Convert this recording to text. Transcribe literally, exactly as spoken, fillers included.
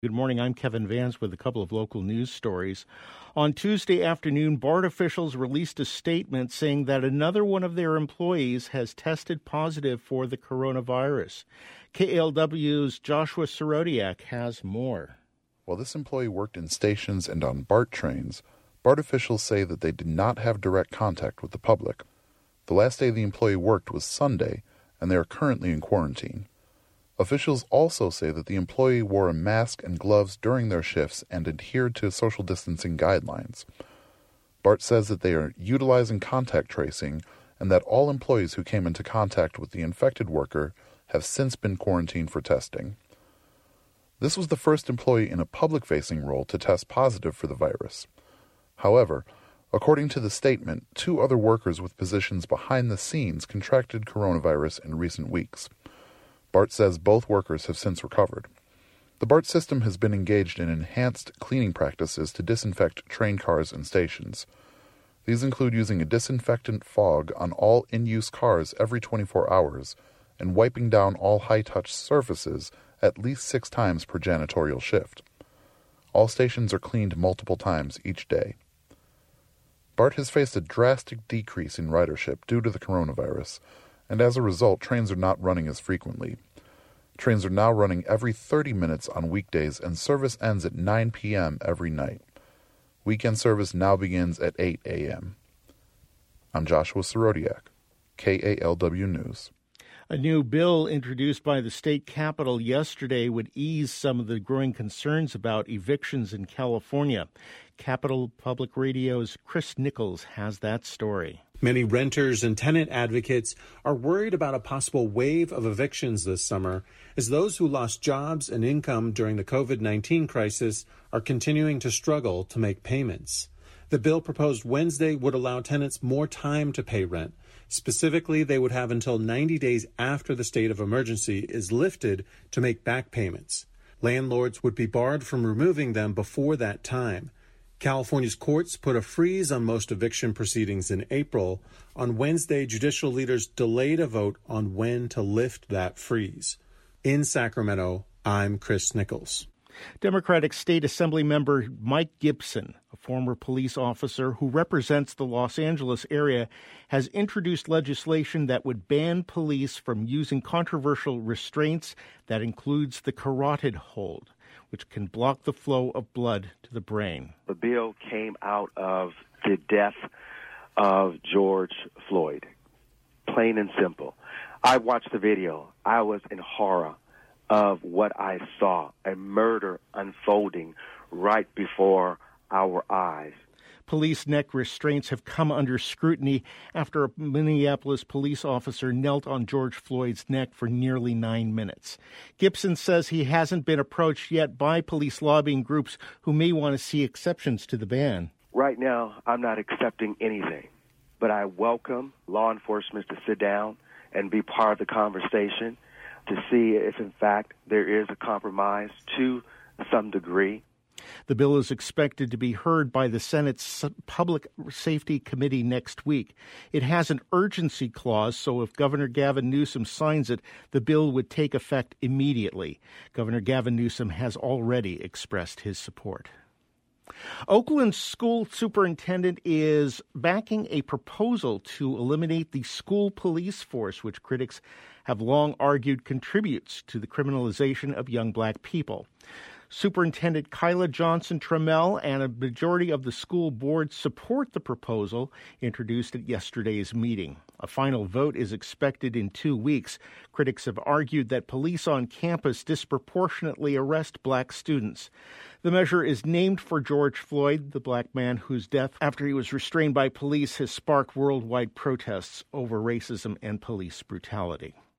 Good morning. I'm Kevin Vance with a couple of local news stories. On Tuesday afternoon, BART officials released a statement saying that another one of their employees has tested positive for the coronavirus. K A L W's Joshua Sorodiak has more. While this employee worked in stations and on BART trains, BART officials say that they did not have direct contact with the public. The last day the employee worked was Sunday, and they are currently in quarantine. Officials also say that the employee wore a mask and gloves during their shifts and adhered to social distancing guidelines. BART says that they are utilizing contact tracing and that all employees who came into contact with the infected worker have since been quarantined for testing. This was the first employee in a public-facing role to test positive for the virus. However, according to the statement, two other workers with positions behind the scenes contracted coronavirus in recent weeks. BART says both workers have since recovered. The BART system has been engaged in enhanced cleaning practices to disinfect train cars and stations. These include using a disinfectant fog on all in-use cars every twenty-four hours and wiping down all high-touch surfaces at least six times per janitorial shift. All stations are cleaned multiple times each day. BART has faced a drastic decrease in ridership due to the coronavirus, and as a result, trains are not running as frequently. Trains are now running every thirty minutes on weekdays, and service ends at nine p.m. every night. Weekend service now begins at eight a.m. I'm Joshua Sorodiak, K A L W News. A new bill introduced by the state capitol yesterday would ease some of the growing concerns about evictions in California. Capitol Public Radio's Chris Nichols has that story. Many renters and tenant advocates are worried about a possible wave of evictions this summer as those who lost jobs and income during the covid nineteen crisis are continuing to struggle to make payments. The bill proposed Wednesday would allow tenants more time to pay rent. Specifically, they would have until ninety days after the state of emergency is lifted to make back payments. Landlords would be barred from removing them before that time. California's courts put a freeze on most eviction proceedings in April. On Wednesday, judicial leaders delayed a vote on when to lift that freeze. In Sacramento, I'm Chris Nichols. Democratic State Assembly member Mike Gibson, a former police officer who represents the Los Angeles area, has introduced legislation that would ban police from using controversial restraints that includes the carotid hold, which can block the flow of blood to the brain. The bill came out of the death of George Floyd, plain and simple. I watched the video. I was in horror of what I saw, a murder unfolding right before our eyes. Police neck restraints have come under scrutiny after a Minneapolis police officer knelt on George Floyd's neck for nearly nine minutes. Gibson says he hasn't been approached yet by police lobbying groups who may want to see exceptions to the ban. Right now, I'm not accepting anything, but I welcome law enforcement to sit down and be part of the conversation to see if, in fact, there is a compromise to some degree. The bill is expected to be heard by the Senate's Public Safety Committee next week. It has an urgency clause, so if Governor Gavin Newsom signs it, the bill would take effect immediately. Governor Gavin Newsom has already expressed his support. Oakland's school superintendent is backing a proposal to eliminate the school police force, which critics have long argued contributes to the criminalization of young black people. Superintendent Kyla Johnson Trammell and a majority of the school board support the proposal introduced at yesterday's meeting. A final vote is expected in two weeks. Critics have argued that police on campus disproportionately arrest black students. The measure is named for George Floyd, the black man whose death after he was restrained by police has sparked worldwide protests over racism and police brutality.